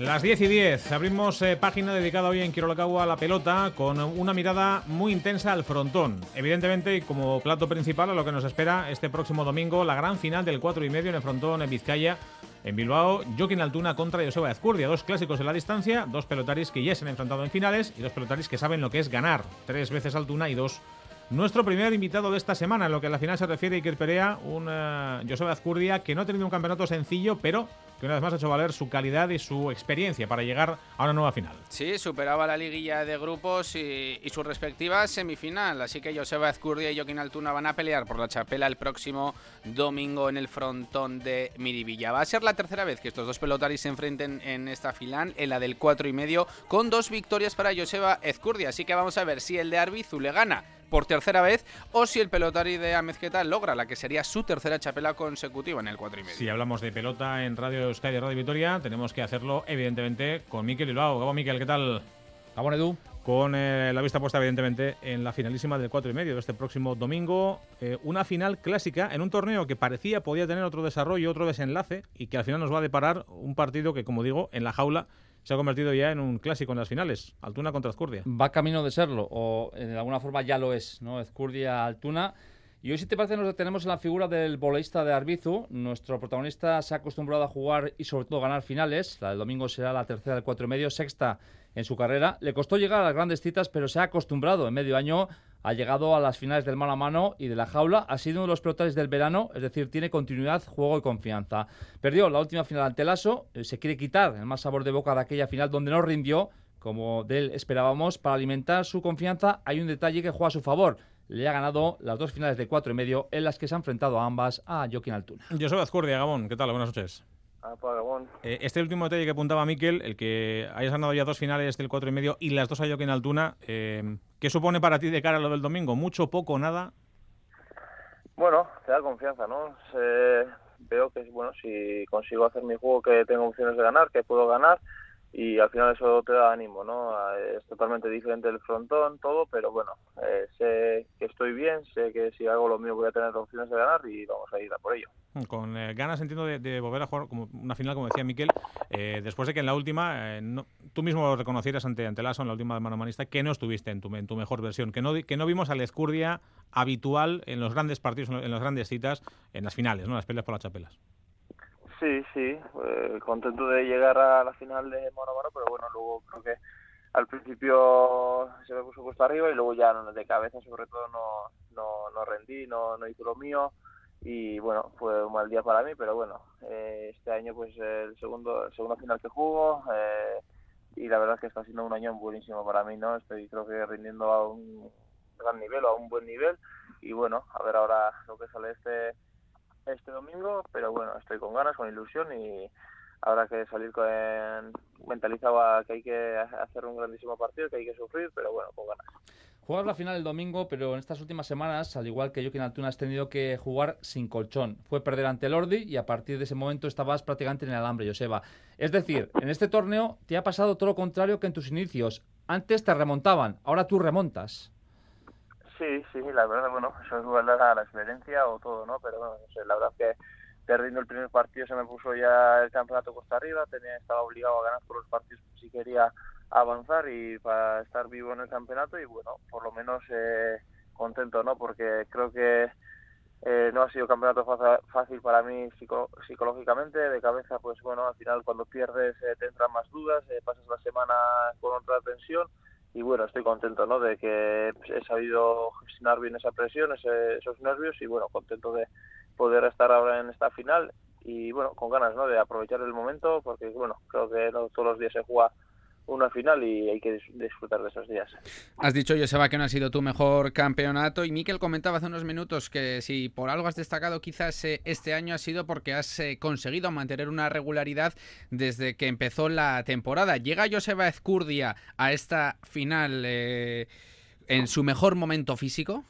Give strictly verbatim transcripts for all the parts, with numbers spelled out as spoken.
Las diez y diez, abrimos eh, página dedicada hoy en Quirolacagua a la pelota con una mirada muy intensa al frontón. Evidentemente, y como plato principal a lo que nos espera este próximo domingo, la gran final del cuatro y medio en el frontón en Vizcaya, en Bilbao, Jokin Altuna contra Joseba Ezcurdia. Dos clásicos en la distancia, dos pelotaris que ya se han enfrentado en finales y dos pelotaris que saben lo que es ganar. Tres veces Altuna y dos nuestro primer invitado de esta semana, en lo que a la final se refiere, Iker Perea, un uh, Joseba Ezcurdia que no ha tenido un campeonato sencillo, pero que una vez más ha hecho valer su calidad y su experiencia para llegar a una nueva final. Sí, superaba la liguilla de grupos y, y su respectiva semifinal, así que Joseba Ezcurdia y Jokin Altuna van a pelear por la chapela el próximo domingo en el frontón de Miribilla. Va a ser la tercera vez que estos dos pelotaris se enfrenten en esta final, en la del cuatro y medio, con dos victorias para Joseba Ezcurdia, así que vamos a ver si el de Arbizu le gana por tercera vez o si el pelotari de Amezqueta logra la que sería su tercera chapela consecutiva en el cuatro y medio. Si hablamos de pelota en Radio Euskadi y Radio Vitoria, tenemos que hacerlo evidentemente con Mikel Bilbao. Gabo, Mikel, ¿qué tal? Gabón, Edu. Con eh, la vista puesta evidentemente en la finalísima del cuatro y medio de este próximo domingo, eh, una final clásica en un torneo que parecía podía tener otro desarrollo, otro desenlace y que al final nos va a deparar un partido que, como digo, en la jaula se ha convertido ya en un clásico en las finales. Altuna contra Ezcurdia. Va camino de serlo, o de alguna forma ya lo es, ¿no? Ezcurdia-Altuna. Y hoy, si te parece, nos detenemos en la figura del voleísta de Arbizu. Nuestro protagonista se ha acostumbrado a jugar y sobre todo ganar finales. La del domingo será la tercera del cuatro y medio, sexta en su carrera. Le costó llegar a las grandes citas, pero se ha acostumbrado. En medio año ha llegado a las finales del mano a mano y de la jaula. Ha sido uno de los pelotaris del verano, es decir, tiene continuidad, juego y confianza. Perdió la última final ante Lasso, se quiere quitar el más sabor de boca de aquella final donde no rindió, como de él esperábamos. Para alimentar su confianza hay un detalle que juega a su favor. Le ha ganado las dos finales de cuatro y medio en las que se ha enfrentado a ambas a Jokin Altuna. Joseba Ezcurdia, Gabón, ¿qué tal? Buenas noches. Ah, pues, Gabón. Eh, este último detalle que apuntaba Mikel, el que hayas ganado ya dos finales del cuatro y medio y las dos a Jokin Altuna, eh, ¿qué supone para ti de cara a lo del domingo? ¿Mucho, poco, nada? Bueno, te da confianza, ¿no? Se, veo que, bueno, si consigo hacer mi juego, que tengo opciones de ganar, que puedo ganar, y al final eso te da ánimo, ¿no? Es totalmente diferente el frontón, todo, pero bueno, eh, sé que estoy bien, sé que si hago lo mío voy a tener opciones de ganar y vamos a ir a por ello. Con eh, ganas, entiendo, de, de volver a jugar como una final, como decía Mikel, eh, después de que en la última, eh, no, tú mismo lo reconocieras ante, ante Lasso, en la última de mano manista, que no estuviste en tu, en tu mejor versión, que no, que no vimos al Ezcurdia habitual en los grandes partidos, en las grandes citas, en las finales, ¿no? Las peleas por las chapelas. Sí, sí, eh, contento de llegar a la final de mano a mano, pero bueno, luego creo que al principio se me puso puesto arriba y luego ya de cabeza sobre todo no no, no rendí, no, no hice lo mío y bueno, fue un mal día para mí, pero bueno, eh, este año pues el segundo el segundo final que juego eh, y la verdad es que está siendo un año buenísimo para mí, ¿no? Estoy creo que rindiendo a un gran nivel o a un buen nivel y bueno, a ver ahora lo que sale este este domingo, pero bueno, estoy con ganas, con ilusión y habrá que salir con mentalizado a que hay que hacer un grandísimo partido, que hay que sufrir, pero bueno, con ganas. Juegas la final el domingo, pero en estas últimas semanas, al igual que Jokin Altuna, has tenido que jugar sin colchón. Fue perder ante el Ordi y a partir de ese momento estabas prácticamente en el alambre, Joseba. Es decir, en este torneo te ha pasado todo lo contrario que en tus inicios. Antes te remontaban, ahora tú remontas. Sí, sí, la verdad, bueno, eso es igual a la experiencia o todo, ¿no? Pero bueno, no sé, la verdad que perdiendo el primer partido se me puso ya el campeonato costa arriba, tenía, estaba obligado a ganar por los partidos si quería avanzar y para estar vivo en el campeonato y bueno, por lo menos eh, contento, ¿no? Porque creo que eh, no ha sido campeonato fácil para mí psico psicológicamente, de cabeza, pues bueno, al final cuando pierdes eh, te entran más dudas, eh, pasas la semana con otra tensión. Y bueno, estoy contento, ¿no? De que he sabido gestionar bien esa presión, ese, esos nervios y bueno, contento de poder estar ahora en esta final y bueno, con ganas, ¿no? De aprovechar el momento porque bueno, creo que no todos los días se juega una final y hay que disfrutar de esos días. Has dicho, Joseba, que no ha sido tu mejor campeonato y Mikel comentaba hace unos minutos que si por algo has destacado quizás eh, este año ha sido porque has eh, conseguido mantener una regularidad desde que empezó la temporada. ¿Llega Joseba Ezcurdia a esta final eh, en su mejor momento físico?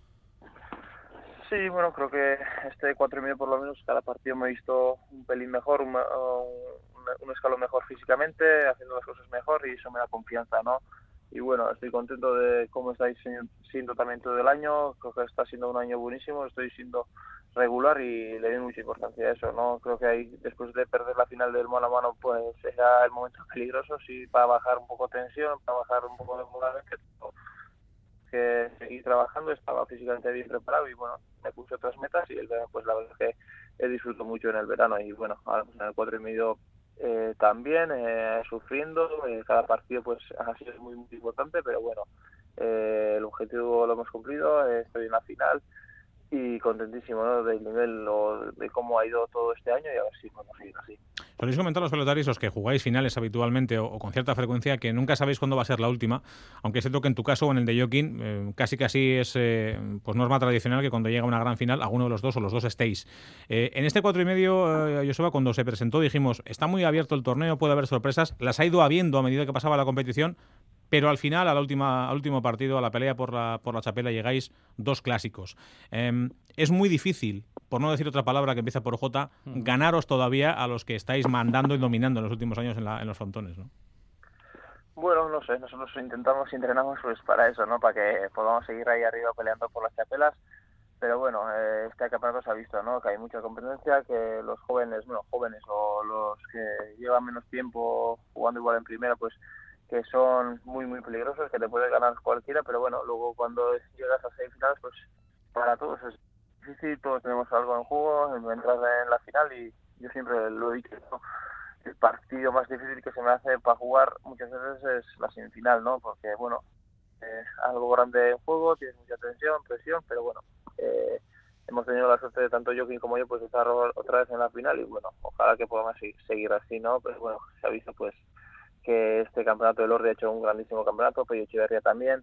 Sí, bueno, creo que este cuatro y medio por lo menos cada partido me he visto un pelín mejor, un, un, un escalón mejor físicamente, haciendo las cosas mejor y eso me da confianza, ¿no? Y bueno, estoy contento de cómo estáis siendo también todo el año, creo que está siendo un año buenísimo, estoy siendo regular y le doy mucha importancia a eso, ¿no? Creo que ahí, después de perder la final del mano a mano, pues era el momento peligroso, sí, para bajar un poco tensión, para bajar un poco de moral, que seguí trabajando, estaba físicamente bien preparado y bueno, me puse otras metas y el verano, pues la verdad es que he disfrutado mucho en el verano y bueno, ahora pues en el cuatro y medio eh, también, eh, sufriendo, eh, cada partido pues ha sido muy, muy importante, pero bueno, eh, el objetivo lo hemos cumplido, eh, estoy en la final y contentísimo, ¿no?, del nivel o de cómo ha ido todo este año y a ver si podemos seguir así. Soléis comentar los pelotaris, los que jugáis finales habitualmente o, o con cierta frecuencia, que nunca sabéis cuándo va a ser la última, aunque es cierto que en tu caso o en el de Joaquín, eh, casi casi es eh, pues norma tradicional que cuando llega una gran final, alguno de los dos o los dos estéis. Eh, en este cuatro y medio, eh, Joseba, cuando se presentó dijimos, está muy abierto el torneo, puede haber sorpresas, las ha ido habiendo a medida que pasaba la competición, pero al final, a la última, al último partido, a la pelea por la, por la chapela, llegáis dos clásicos. Eh, es muy difícil, por no decir otra palabra que empieza por J, ganaros todavía a los que estáis mandando y dominando en los últimos años en, la, en los frontones, ¿no? Bueno, no sé, nosotros intentamos y entrenamos pues para eso, ¿no? Para que podamos seguir ahí arriba peleando por las chapelas. Pero bueno, eh, este campeonato se ha visto, ¿no?, que hay mucha competencia, que los jóvenes, bueno, jóvenes o los que llevan menos tiempo jugando igual en primera, pues que son muy, muy peligrosos, que te puede ganar cualquiera, pero bueno, luego cuando llegas a semifinales, pues para todos es difícil, todos tenemos algo en juego, entrar en la final y yo siempre lo he dicho, ¿no?, el partido más difícil que se me hace para jugar muchas veces es la semifinal, ¿no?, porque bueno, es algo grande en juego, tienes mucha tensión, presión, pero bueno, eh, hemos tenido la suerte de tanto Joaquín como yo pues estar otra vez en la final y bueno, ojalá que podamos seguir así, ¿no? Pero bueno, se ha visto pues que este campeonato de Elordi ha hecho un grandísimo campeonato, Pello Echeverría también,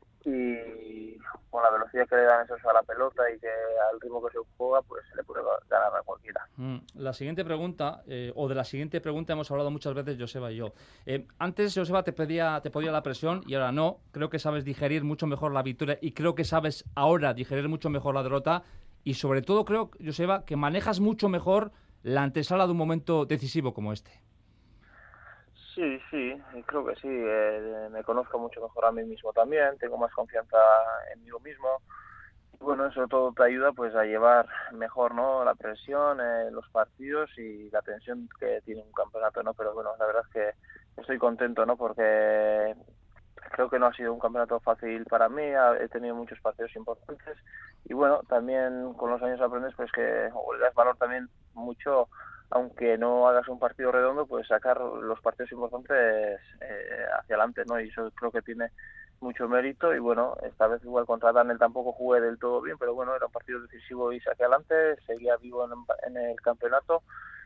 y con la velocidad que le dan esos a la pelota y que al ritmo que se juega, pues se le puede ganar a cualquiera. Mm, la siguiente pregunta, eh, o de la siguiente pregunta hemos hablado muchas veces Joseba y yo. Eh, antes Joseba te pedía, te podía la presión y ahora no. Creo que sabes digerir mucho mejor la victoria y creo que sabes ahora digerir mucho mejor la derrota y sobre todo creo, Joseba, que manejas mucho mejor la antesala de un momento decisivo como este. Sí, sí, creo que sí. Eh, me conozco mucho mejor a mí mismo también, tengo más confianza en mí mismo. Y bueno, eso todo te ayuda pues a llevar mejor, ¿no?, la presión, eh, los partidos y la tensión que tiene un campeonato, ¿no? Pero bueno, la verdad es que estoy contento, ¿no?, porque creo que no ha sido un campeonato fácil para mí, he tenido muchos partidos importantes y bueno, también con los años aprendes pues que o le das valor también mucho, aunque no hagas un partido redondo, pues sacar los partidos importantes eh, hacia adelante, ¿no? Y eso creo que tiene mucho mérito y bueno, esta vez igual contra Daniel tampoco jugué del todo bien, pero bueno, era un partido decisivo y saqué adelante, seguía vivo en, en el campeonato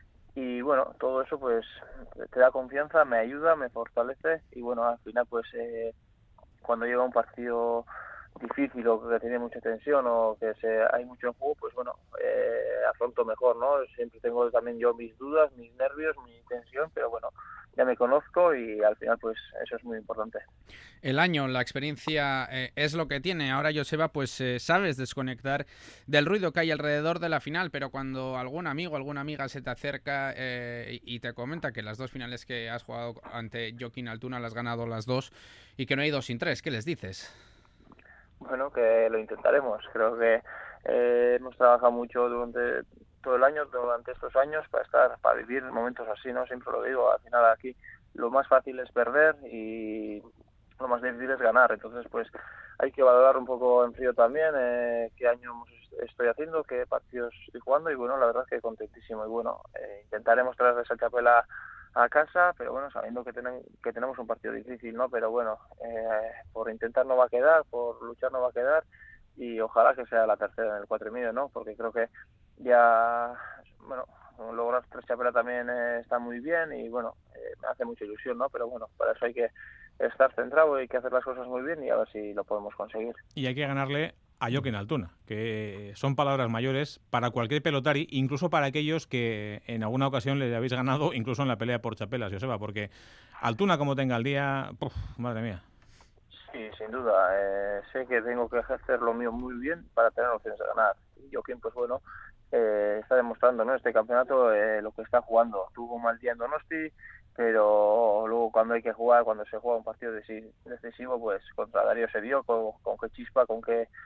y bueno, todo eso pues te da confianza, me ayuda, me fortalece y bueno, al final pues eh, cuando llega un partido difícil o que tiene mucha tensión o que se, hay mucho en juego, pues bueno, eh, afronto mejor, ¿no? Siempre tengo también yo mis dudas, mis nervios, mi tensión, pero bueno, ya me conozco y al final pues eso es muy importante. El año, la experiencia eh, es lo que tiene. Ahora, Joseba, pues eh, sabes desconectar del ruido que hay alrededor de la final, pero cuando algún amigo, alguna amiga se te acerca eh, y te comenta que las dos finales que has jugado ante Joaquín Altuna las has ganado las dos y que no hay dos sin tres, ¿qué les dices? Bueno, que lo intentaremos. Creo que eh, hemos trabajado mucho durante todo el año, durante estos años, para estar, para vivir momentos así, ¿no? Siempre lo digo, al final aquí lo más fácil es perder y lo más difícil es ganar. Entonces, pues hay que valorar un poco en frío también eh, qué año estoy haciendo, qué partidos estoy jugando y bueno, la verdad es que contentísimo. Y bueno, eh, intentaremos traer esa chapela a casa, pero bueno, sabiendo que, ten, que tenemos un partido difícil, ¿no? Pero bueno, eh, por intentar no va a quedar, por luchar no va a quedar y ojalá que sea la tercera en el cuatro y medio, ¿no? Porque creo que ya, bueno, lograr tres chapelas también eh, está muy bien y bueno, eh, me hace mucha ilusión, ¿no? Pero bueno, para eso hay que estar centrado y hay que hacer las cosas muy bien y a ver si lo podemos conseguir. Y hay que ganarle a Joaquín Altuna, que son palabras mayores para cualquier pelotari, incluso para aquellos que en alguna ocasión le habéis ganado, incluso en la pelea por chapelas, Joseba, porque Altuna como tenga el día, ¡puf!, madre mía. Sí, sin duda, eh, sé que tengo que ejercer lo mío muy bien para tener opciones de ganar. Y Joaquín, pues bueno, eh, está demostrando, ¿no?, este campeonato eh, lo que está jugando. Tuvo un mal día en Donosti, pero luego cuando hay que jugar, cuando se juega un partido decisivo, pues contra Darío se vio con, con qué chispa, con qué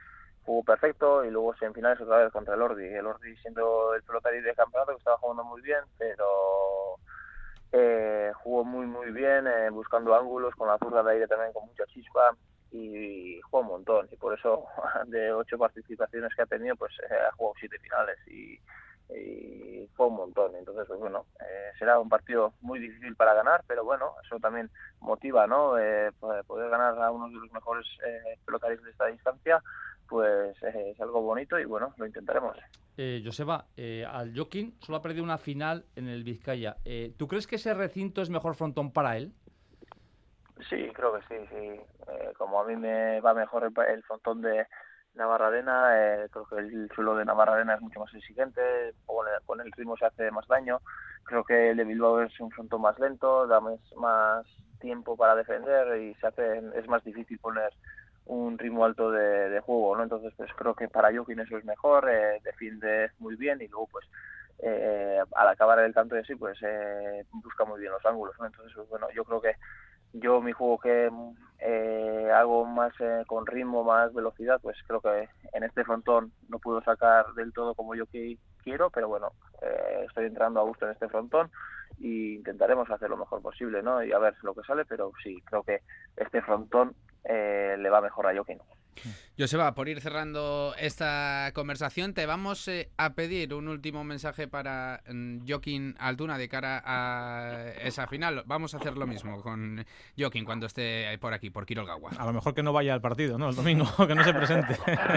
jugó perfecto, y luego semifinales otra vez contra el Ordi. El Ordi siendo el pelotari de campeonato, que estaba jugando muy bien, pero eh, jugó muy muy bien, eh, buscando ángulos, con la zurda de aire también con mucha chispa, y jugó un montón, y por eso de ocho participaciones que ha tenido, pues eh, ha jugado siete finales, y, y fue un montón. Entonces, pues bueno, eh, será un partido muy difícil para ganar, pero bueno, eso también motiva, ¿no? Eh, poder ganar a uno de los mejores eh, pelotaris de esta distancia, pues eh, es algo bonito, y bueno, lo intentaremos. Eh, Joseba, eh, al Joaquín solo ha perdido una final en el Vizcaya. Eh, ¿Tú crees que ese recinto es mejor frontón para él? Sí, creo que sí, sí. Eh, como a mí me va mejor el, el frontón de Navarra-Arena, eh, creo que el suelo de Navarra-Arena es mucho más exigente, con el, con el ritmo se hace más daño. Creo que el de Bilbao es un frontón más lento, da más, más tiempo para defender, y se hace es más difícil poner un ritmo alto de, de juego, ¿no? Entonces, pues creo que para Joaquín eso es mejor, eh, defiende muy bien, y luego, pues, eh, al acabar el canto de sí, pues eh, busca muy bien los ángulos, ¿no? Entonces, pues, bueno, yo creo que yo mi juego que eh, hago más eh, con ritmo, más velocidad, pues creo que en este frontón no puedo sacar del todo como yo que quiero, pero bueno, eh, estoy entrando a gusto en este frontón, y intentaremos hacer lo mejor posible, ¿no? Y a ver lo que sale, pero sí, creo que este frontón eh, le va mejor a Joaquín. Joseba, por ir cerrando esta conversación, te vamos eh, a pedir un último mensaje para mm, Joaquín Altuna de cara a esa final. Vamos a hacer lo mismo con Joaquín cuando esté por aquí, por Quiroga. A lo mejor que no vaya al partido, ¿no? El domingo, que no se presente.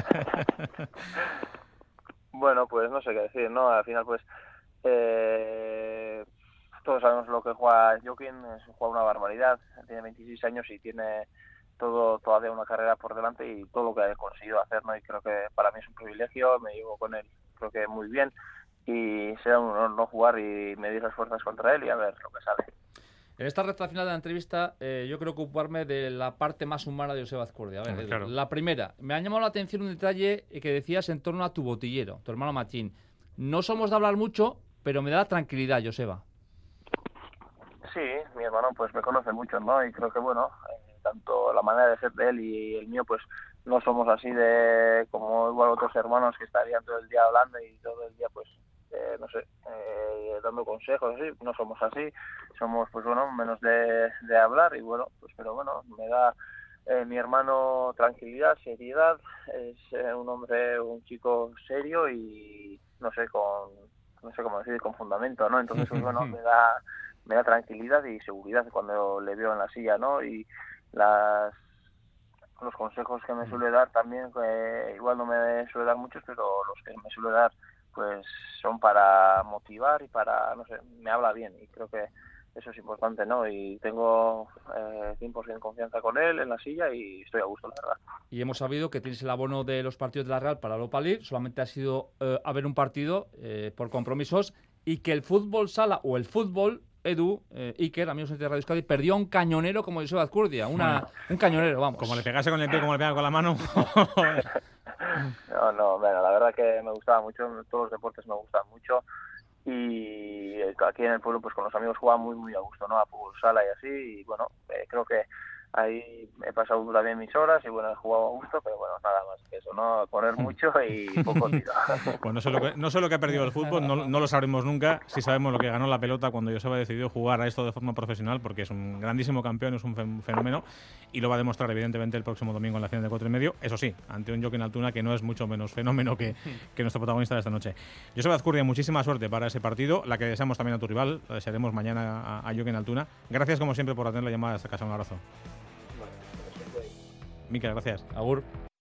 Bueno, pues no sé qué decir, ¿no? Al final, pues eh, todos sabemos lo que juega Joaquín, juega una barbaridad, tiene veintiséis años y tiene todo todavía una carrera por delante, y todo lo que ha conseguido hacer, ¿no? Y creo que para mí es un privilegio, me llevo con él creo que muy bien, y será un honor no jugar y medir las fuerzas contra él y a ver lo que sale. En esta recta final de la entrevista, eh, yo quiero ocuparme de la parte más humana de Joseba Azcurdia. A ver, Hombre, claro. La primera, me ha llamado la atención un detalle que decías en torno a tu botillero, tu hermano Machín. No somos de hablar mucho, pero me da tranquilidad, Joseba. Sí, mi hermano pues me conoce mucho, ¿no? Y creo que, bueno, eh, tanto la manera de ser de él y el mío, pues no somos así de como igual otros hermanos que estarían todo el día hablando y todo el día, pues, eh, no sé, eh, dando consejos, así. No somos así, somos, pues bueno, menos de, de hablar, y bueno, pues pero bueno, me da eh, mi hermano tranquilidad, seriedad, es eh, un hombre, un chico serio y, no sé, con, no sé cómo decir, con fundamento, ¿no? Entonces, pues bueno, me da... me da tranquilidad y seguridad cuando le veo en la silla, ¿no? Y las los consejos que me suele dar también, eh, igual no me suele dar muchos, pero los que me suele dar, pues son para motivar y para, no sé, me habla bien, y creo que eso es importante, ¿no? Y tengo eh, cien por ciento confianza con él en la silla y estoy a gusto, la verdad. Y hemos sabido que tienes el abono de los partidos de la Real para Europa League, solamente ha sido eh, a ver un partido eh, por compromisos, y que el fútbol sala o el fútbol Edu, eh, Iker, amigos de Radio Euskadi, perdió a un cañonero como Joseba Azcurdia, una, bueno, un cañonero, vamos. Como le pegase con el pie, como le pega con la mano. no, no, bueno, la verdad que me gustaba mucho, todos los deportes me gustan mucho, y aquí en el pueblo pues con los amigos jugaba muy muy a gusto, ¿no? A fútbol sala y así, y bueno, eh, creo que ahí he pasado también mis horas y bueno, he jugado a gusto, pero bueno, nada más que eso, ¿no? Poner mucho y poco tiro. Pues no sé lo que, no sé lo que ha perdido el fútbol, no, no lo sabremos nunca. Sí sabemos lo que ganó la pelota cuando Joseba decidió jugar a esto de forma profesional, porque es un grandísimo campeón, es un fenómeno, y lo va a demostrar evidentemente el próximo domingo en la final de cuatro y medio. Eso sí, ante un Joaquín Altuna que no es mucho menos fenómeno que, que nuestro protagonista de esta noche. Joseba Azcurdia, muchísima suerte para ese partido, la que deseamos también a tu rival, la desearemos mañana a, a Joaquín Altuna. Gracias como siempre por atender la llamada a esta casa, un abrazo. Miquel, gracias. Agur.